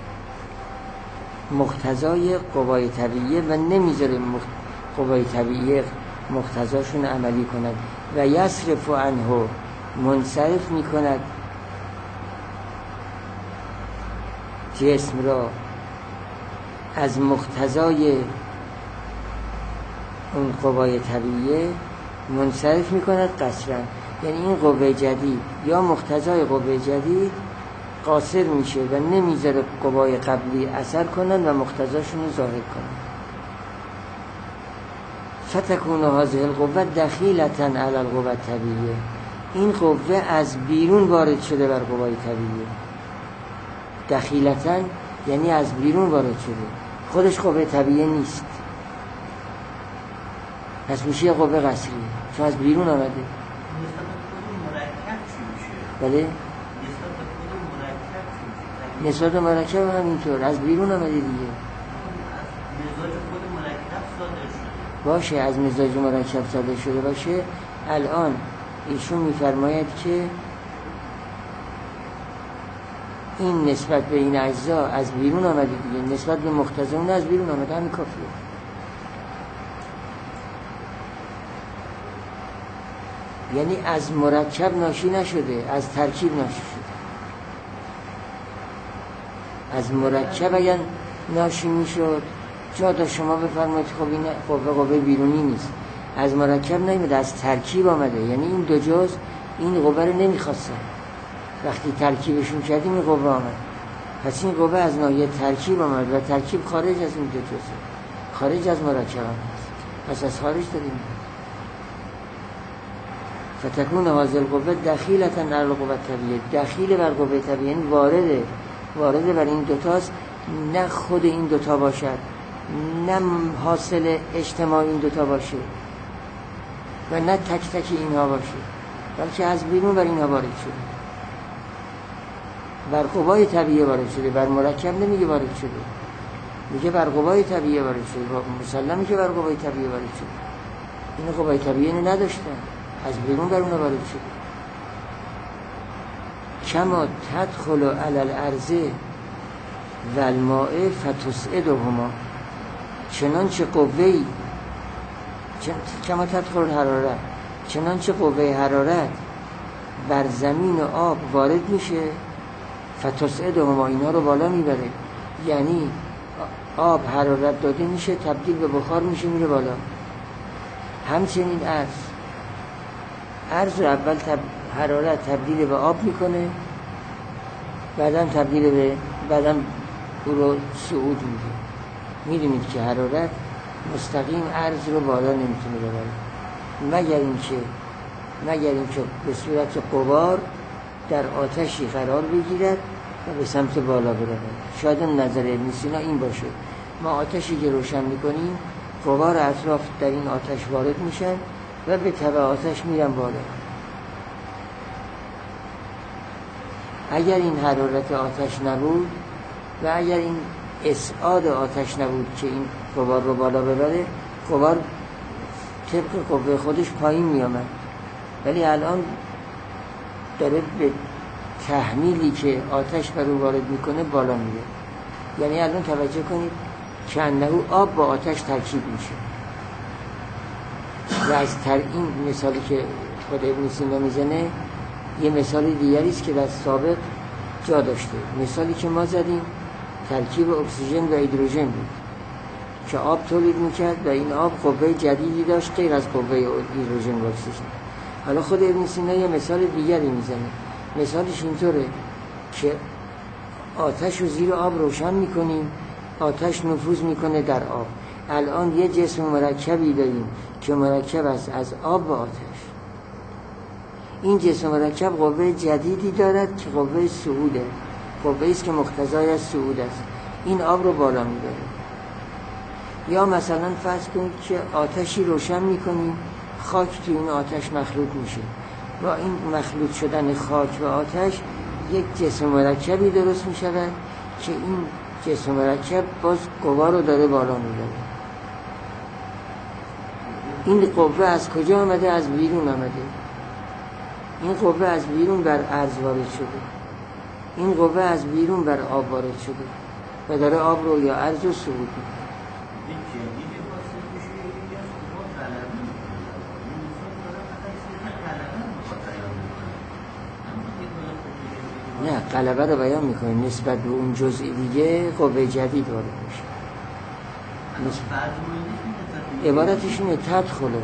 مقتضای قوای طبیعیه و نمیذاره قوای طبیعیه مقتضاشون عملی کند. و یصرف عنه، منصرف میکند جسم را از مقتضای اون قوای طبیعیه، منصرف میکند قصرا. یعنی این قوه جدید یا مقتضای قوه جدید قاصر میشه و نمیذاره قوای قبلی اثر کنن و مقتضاشون رو ظاهر کنن. فتکون هذه القوه دخیلة علی القوه الطبیعیه. این قوه از بیرون وارد شده بر قوای طبیعیه. دخیلة یعنی از بیرون وارد شده، خودش قوه طبیعیه نیست، پس میشه قوه قصری چون از بیرون آمده. بله؟ نسبت به مرکب هم اینطور از بیرون آمده دیگه. مزاج خود مرکب صادر شده باشه، از مزاج مرکب صادر شده باشه. الان ایشون میفرماید که این نسبت به این اجزا از بیرون آمده دیگه، نسبت به مقتضا اون از بیرون آمده، همین کافیه. یعنی از مرکب ناشی نشده، از ترکیب ناشی شده. از مرکب اگر ناشی میشد جا دا شما بفرمایید خب این قوه قوه بیرونی نیست، از مرکب نیامده، از ترکیب آمده. یعنی این دو جز این قوه رو نمیخواستن، وقتی ترکیبشون کردیم این قوه آمد. پس این قوه از ناحیه ترکیب آمد و ترکیب خارج از این دو جزه، خارج از مرکب آمد، پس از خارج داریم. فتکون هذه القوه دخیلة علی القوه الطبیعیه. دخیل بر قوه طبیعیه یعنی وارده وارده بر این دوتاست، نه خود این دوتا باشد، نه حاصل اجتماع این دوتا باشه و نه تک تک اینها باشه، بلکه از بیرون بر اینها وارد شده، بر قوای طبیعیه وارد شده. بر مرکب نمیگه وارد شده، میگه بر قوای طبیعیه وارد شده. مسلمه که بر قوای طبیعیه وارد شده. این قوای طبیعیه نداشتن، از بیرون بر اونها وارد شده. کما تدخل علی الارض و الماء فتسعدهما. چنانچه قوه‌ای کما تدخل الحرارت، چنانچه قوه حرارت بر زمین و آب وارد میشه، فتسعدهما، اینا رو بالا میبره. یعنی آب حرارت داده میشه، تبدیل به بخار میشه، میره بالا. همچنین عرض عرض رو اول تب... حرارت تبدیل به آب میکنه، بعدم تبدیل به بعدم او رو صعود میده. میدونید که حرارت مستقیم عرض رو بالا نمیتونه ببره، مگر اینکه مگر اینکه به صورت غبار در آتشی قرار بگیرد و به سمت بالا بره. شاید نظر ابن سینا این باشه، ما آتشی که روشن میکنیم غبار اطراف در این آتش وارد میشن و به تبع آتش میرن بالا. اگر این حرارت آتش نبود و اگر این اصعاد آتش نبود که این غبار رو بالا ببره، غبار طبق قوه خودش پایین میامد. ولی الان داره به تحمیلی که آتش بر او وارد میکنه بالا میره. یعنی الان توجه کنید که انه آب با آتش ترکیب میشه. و از تر این مثالی که خود ابن سینا میزنه یه مثال دیگری است که در سابق جا داشته. مثالی که ما زدیم ترکیب اکسیژن و هیدروژن بود که آب تولید میکرد و این آب قوه جدیدی داشت غیر از قوه هیدروژن و اکسیژن. حالا خود ابن سینا یه مثال دیگری میزنه. مثالش اینطوره که آتش رو زیر آب روشن میکنیم، آتش نفوذ میکنه در آب. الان یه جسم مرکبی داریم که مرکب است از آب و آتش. این جسم مرکب قوه جدیدی دارد که قوه صعوده، قوه است که مقتضای از صعود است. این آب رو بالا میبره. یا مثلا فرض کنید که آتشی روشن میکنیم، خاک تو این آتش مخلوط میشه. با این مخلوط شدن خاک و آتش یک جسم مرکبی درست میشود که این جسم مرکب باز قوا رو داره بالا میبره. این قوه از کجا آمده؟ از بیرون آمده. این قوه از بیرون بر ارض وارد شده، این قوه از بیرون بر آب وارد شده و داره آب رو یا ارض رو صعود میکنه. نه، غلبه رو بیان میکنیم نسبت به اون جزئی دیگه قوه جدید وارد میشه. عبارتش اینه تدخله.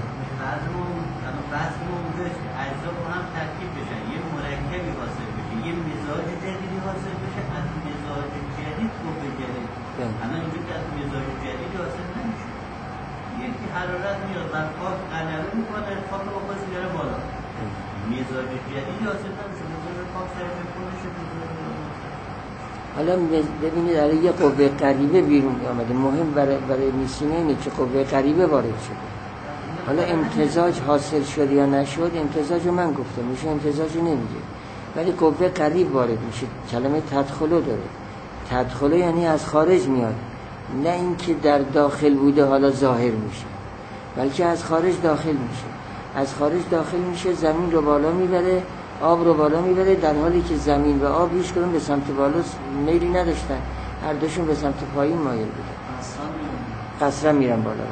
اجزا با هم ترکیب بشن، یه مرکبی حاصل بشه، یه مزاج جدیدی حاصل بشه، از مزاج جدید قوه جدید. الان اینجا که از مزاج جدیدی حاصل نمیشه. یکی حرارت میاد بر خاک غلبه میکنه، خاک رو با خودش میاره بالا. مزاج جدیدی حاصل نمیشه، مزاج خاک سرش خودش حالا ببینید الان یه قوه غریبه بیرون آمده. مهم برای برای میسینه اینه که قوه غریبه وارد شده. حالا امتزاج حاصل شد یا نشد، امتزاج رو من گفتم میشه، امتزاج رو نمیگه، ولی قوه قریب وارد میشه. کلمه تدخلو داره. تدخلو یعنی از خارج میاد، نه اینکه در داخل بوده حالا ظاهر میشه، بلکه از خارج داخل میشه. از خارج داخل میشه، زمین رو بالا میبره، آب رو بالا میبره، در حالی که زمین و آب هیچ کدوم به سمت بالا میلی نداشتن، هر دوشون به سمت پایین مایل بودن. قصرا میرن بالا.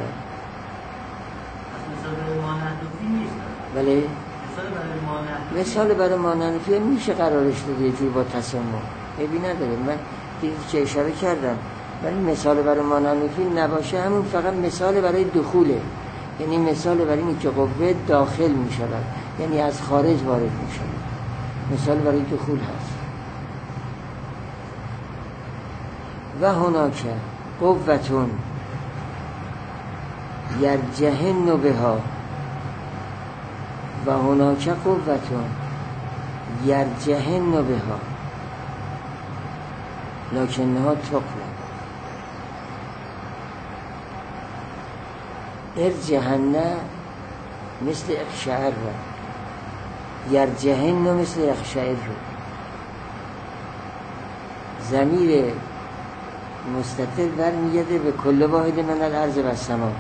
بله، مثال برای مانندفی میشه قرارش داده یه جور با تسمم، عیبی نداره. من دیدید که اشاره کردم، ولی مثال برای مانندفی نباشه همون فقط مثال برای دخوله، یعنی مثال برای اینی که قوه داخل میشود، یعنی از خارج وارد میشود. مثال برای دخول هست. و هناک قوتون یرجهن بها، و هناک قوتون یرجهن بها لکنها تقلا. ارجهن مثل اقشعر، یرجهن مثل اقشعر. ضمیر مستتر برمیگرده به کل واحد من الارض و السما.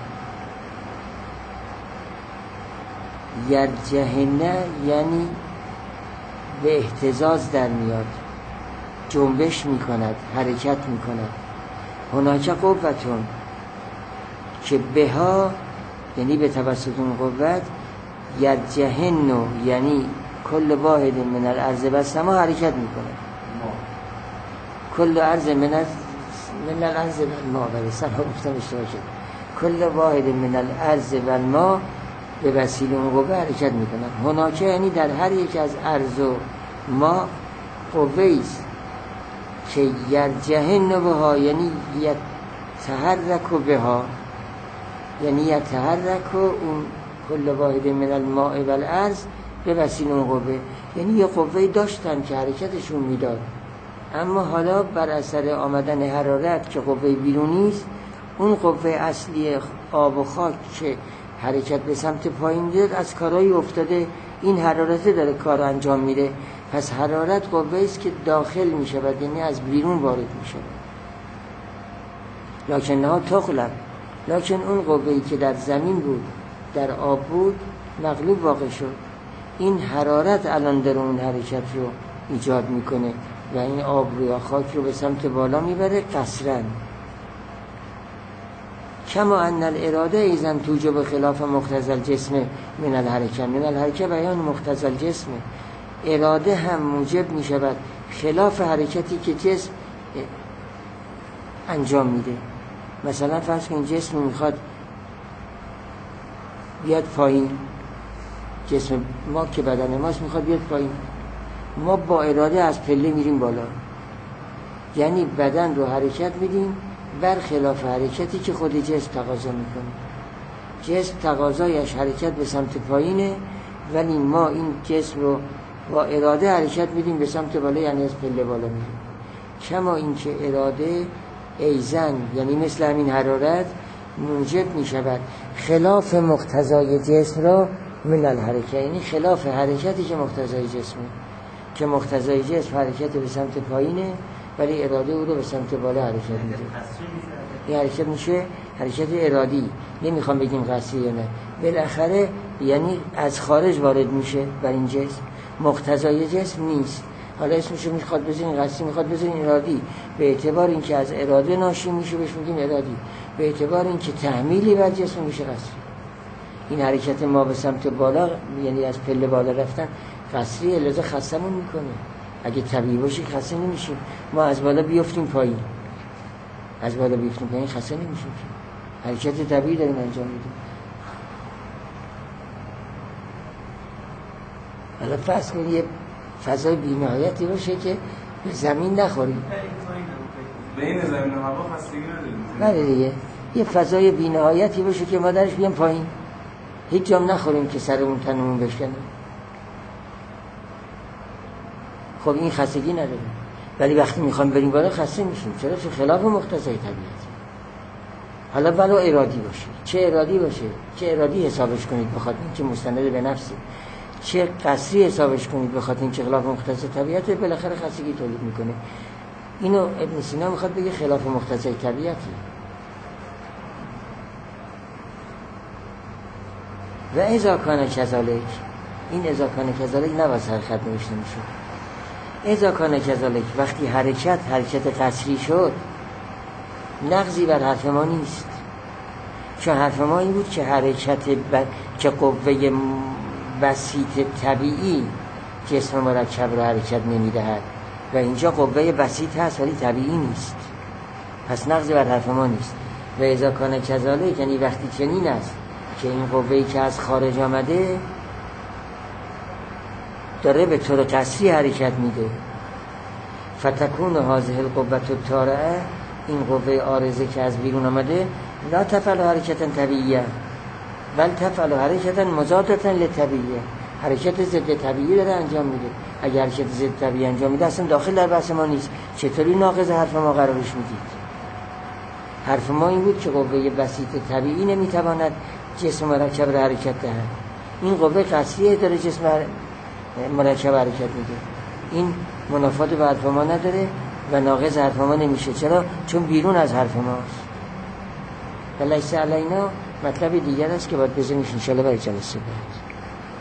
یرجهن یعنی به اهتزاز در میاد، جنبش میکند، حرکت میکند. هناک قوتون که بها یعنی به توسط اون قوت، یرجهن یعنی کل واحد من الارض و السما حرکت میکنه. کل ارض من من الارض و الماء، ولی سما گفتم اشتباه شد. کل واحد من الارض و الماء به وسیله اون قوه حرکت میکنن. هناک یعنی در هر یک از ارض و ما قوه است که یرجهن بها یعنی یتحرک بها، یعنی یتحرک اون کل واحد من الماء و الارض به وسیله اون قوه، یعنی یه قوه داشتن که حرکتشون میداد، اما حالا بر اثر آمدن حرارت که قوه بیرونی است، اون قوه اصلی آب و خاک که حرکت به سمت پایین میداد از کارهایی افتاده، این حرارت داره کار انجام میده. پس حرارت قوه است که داخل میشود، یعنی از بیرون وارد میشود. لکنها تغلب، لکن اون قوه‌ای که در زمین بود، در آب بود، مغلوب واقع شد. این حرارت الان در اون حرکت رو ایجاد میکنه و این آب رو یا خاک رو به سمت بالا میبره قصرن. کما ان الاراده ایزن توجب خلاف مقتضی الجسم من الحرکه. من الحرکه بیان مقتضی الجسم، اراده هم موجب می شود خلاف حرکتی که جسم انجام میده. مثلا فرض کن جسم میخواد بیاد پایین، جسم ما که بدن ماست میخواد بیاد پایین، ما با اراده از پله میریم بالا، یعنی بدن رو حرکت میدیم برخلاف حرکتی که خود جسم تقاضا میکنه. جسم تقاضایش حرکت به سمت پایینه، ولی ما این جسم رو با اراده حرکت میدیم به سمت بالا، یعنی از پله بالا میریم. کما اینکه اراده ایزن، یعنی مثل همین حرارت، موجب میشود خلاف مقتضای جسم را من الحرکه، یعنی خلاف حرکتی که مقتضای جسمه، که مقتضای جسم حرکت به سمت پایینه ولی اراده او رو به سمت بالا حرکت میده. این حرکت میشه حرکت ارادی، نمیخوام بگیم قصری یا نه، بالاخره یعنی از خارج وارد میشه بر این جسم، مقتضای جسم نیست. حالا اسمشو میخواد بزنین قصری، میخواد بزنین ارادی، به اعتبار اینکه از اراده ناشی میشه بهش میگیم ارادی، به اعتبار اینکه تحمیلی بر جسم میشه قصری. این حرکت ما به سمت بالا، یعنی از پله بالا رفتن، قصری، لذا خستمون میکنه. اگه طبیعی باشه خسته نمیشیم. ما از بالا بیفتیم پایین، از بالا بیفتیم پایین خسته نمیشیم، حرکت طبیعی داریم انجام میدیم. حالا فرض کنید یه فضای بی‌نهایتی باشه که به زمین نخوریم، بین زمین و هوا خستگی نداریم. بله دیگه، یه فضای بی‌نهایتی باشه که ما درش بیام پایین، هیچ جام نخوریم که سرمون تنمون بشکنه. خب این خستگی نداره. ولی وقتی میخوام بریم بالا خسته میشیم. چرا؟ چون خلاف مقتضای طبیعت. حالا ولو ارادی باشه، چه ارادی باشه، چه ارادی حسابش کنید بخاطر اینکه مستند به نفسه، چه قصری حسابش کنید بخاطر اینکه خلاف مقتضای طبیعت، بالاخره خستگی تولید میکنه. اینو ابن سینا میخواد بگه خلاف مقتضای طبیعتی. و اذا کان کذالک، این اذا کان کذالک نباید هر خط نوشته میشه. اذا کان کذالک، وقتی حرکت حرکت قصری شد، نقضی بر حرف ما نیست. چون حرف ما این بود که حرکت ب... که قوه بسیط طبیعی جسم مرکب را حرکت نمیدهد و اینجا قوه بسیط هست ولی طبیعی نیست، پس نقضی بر حرف ما نیست. و اذا کان کذالک، یعنی وقتی چنین است که این قوه‌ای که از خارج آمده داره به طور قصری حرکت میده، فتکون هذه القوة الطارئه، این قوه عارضه که از بیرون آمده، لا تفعل حرکتا طبیعیه بل تفعل حرکتا مضادتا للطبیعیه، حرکت ضد طبیعی داره انجام میده. اگر حرکت ضد طبیعی انجام میده اصلا داخل در بحث ما نیست. چطوری ناقض حرف ما قرارش میدید؟ حرف ما این بود که قوه بسیط طبیعی نمیتواند جسم مرکب را حرکت دهد. این قوه قصریه داره جسم مرکب حرکت میده. این منافات به حرف ما نداره و ناقض حرف ما نمیشه. چرا؟ چون بیرون از حرف ماست. و لیس علینا مطلب دیگر است که باید بزنیش انشاءالله برای جلسه بعد.